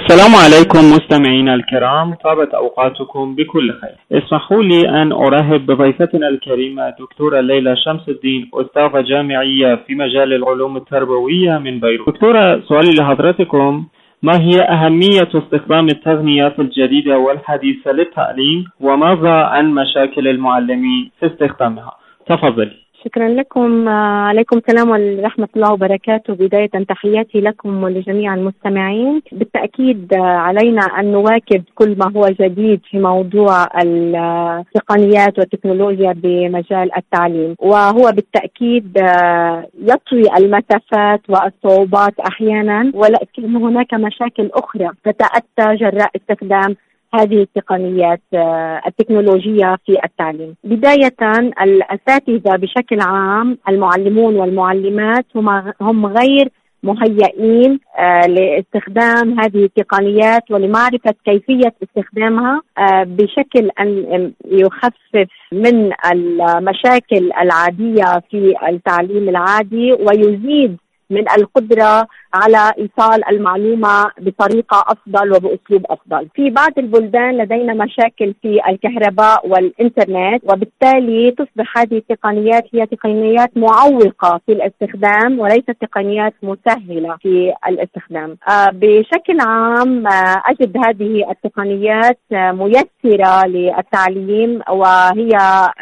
السلام عليكم مستمعينا الكرام، طابت أوقاتكم بكل خير. اسمحوا لي أن أرحب بضيفتنا الكريمة دكتورة ليلى شمس الدين، أستاذة جامعية في مجال العلوم التربوية من بيروت. دكتورة، سؤالي لحضرتكم: ما هي أهمية استخدام التقنيات الجديدة والحديثة للتعليم، وماذا عن مشاكل المعلمين في استخدامها؟ تفضلي. شكرا لكم. عليكم السلام ورحمة الله وبركاته. بداية تحياتي لكم ولجميع المستمعين. بالتأكيد علينا أن نواكب كل ما هو جديد في موضوع التقنيات والتكنولوجيا بمجال التعليم، وهو بالتأكيد يطوي المسافات والصعوبات أحيانا، ولكن هناك مشاكل أخرى تتأتى جراء استخدام هذه التقنيات التكنولوجية في التعليم. بداية، الأساتذة بشكل عام، المعلمون والمعلمات هم غير مهيئين لاستخدام هذه التقنيات ولمعرفة كيفية استخدامها بشكل أن يخفف من المشاكل العادية في التعليم العادي، ويزيد من القدرة على إيصال المعلومة بطريقة أفضل وبأسلوب أفضل. في بعض البلدان لدينا مشاكل في الكهرباء والإنترنت، وبالتالي تصبح هذه التقنيات هي تقنيات معوقة في الاستخدام وليست تقنيات مسهلة في الاستخدام. بشكل عام أجد هذه التقنيات ميسرة للتعليم، وهي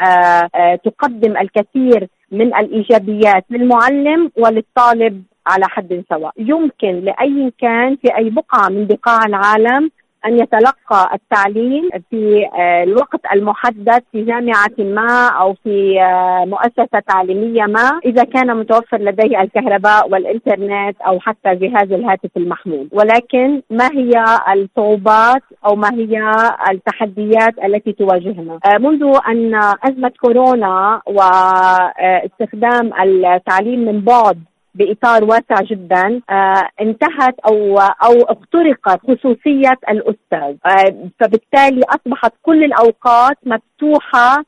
تقدم الكثير من الإيجابيات للمعلم وللطالب على حد سواء. يمكن لأي كان في أي بقعة من بقاع العالم أن يتلقى التعليم في الوقت المحدد في جامعة ما أو في مؤسسة تعليمية ما، إذا كان متوفر لديه الكهرباء والإنترنت أو حتى جهاز الهاتف المحمول. ولكن ما هي الصعوبات أو ما هي التحديات التي تواجهنا؟ منذ أن أزمة كورونا واستخدام التعليم من بعد بإطار واسع جدا انتهت أو اخترقت خصوصية الأستاذ، فبالتالي أصبحت كل الأوقات مفتوحة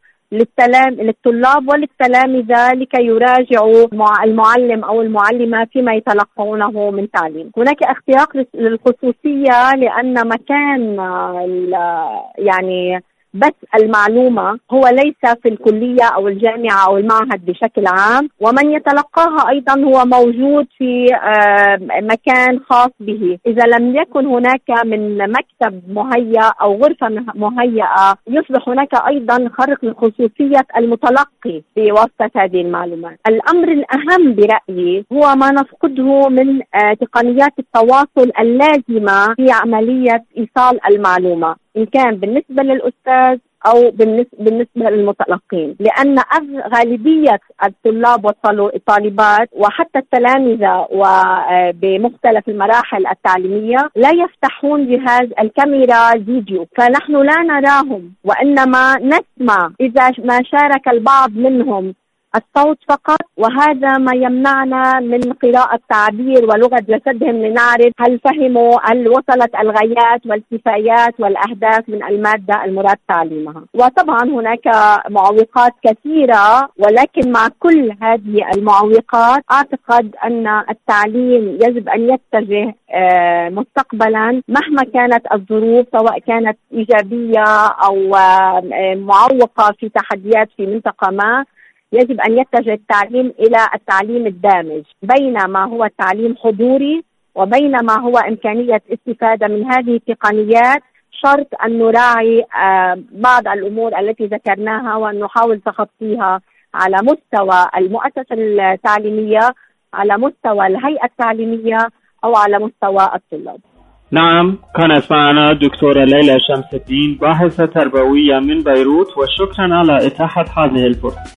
للطلاب وللتلامذة لكي يراجعوا المعلم أو المعلمة فيما يتلقونه من تعليم. هناك اختراق للخصوصية لأن مكان بس المعلومة هو ليس في الكلية أو الجامعة أو المعهد بشكل عام، ومن يتلقاها أيضا هو موجود في مكان خاص به. إذا لم يكن هناك من مكتب مهيأ أو غرفة مهيئة، يصبح هناك أيضا خرق لخصوصية المتلقي بواسطة هذه المعلومات. الأمر الأهم برأيي هو ما نفقده من تقنيات التواصل اللازمة في عملية إيصال المعلومة، إن كان بالنسبة للأستاذ أو بالنسبة للمتلقين، لأن غالبية الطلاب والطالبات وحتى التلامذة وبمختلف المراحل التعليمية لا يفتحون جهاز الكاميرا فيديو، فنحن لا نراهم وإنما نسمع إذا ما شارك البعض منهم الصوت فقط، وهذا ما يمنعنا من قراءة تعبير ولغة جسدهم لنعرف هل فهموا، هل وصلت الغايات والكفايات والأهداف من المادة المراد تعليمها. وطبعا هناك معوقات كثيرة، ولكن مع كل هذه المعوقات أعتقد أن التعليم يجب أن يتجه مستقبلا مهما كانت الظروف، سواء كانت إيجابية أو معوقة في تحديات في منطقة ما، يجب أن يتجه التعليم إلى التعليم الدامج بين ما هو التعليم حضوري وبين ما هو إمكانية استفادة من هذه التقنيات، شرط أن نراعي بعض الأمور التي ذكرناها وأن نحاول تخطيها على مستوى المؤسسة التعليمية، على مستوى الهيئة التعليمية، أو على مستوى الطلاب. نعم، كانت معنا دكتورة ليلى شمس الدين، باحثة تربوية من بيروت، وشكرا على إتاحة هذه الفرصة.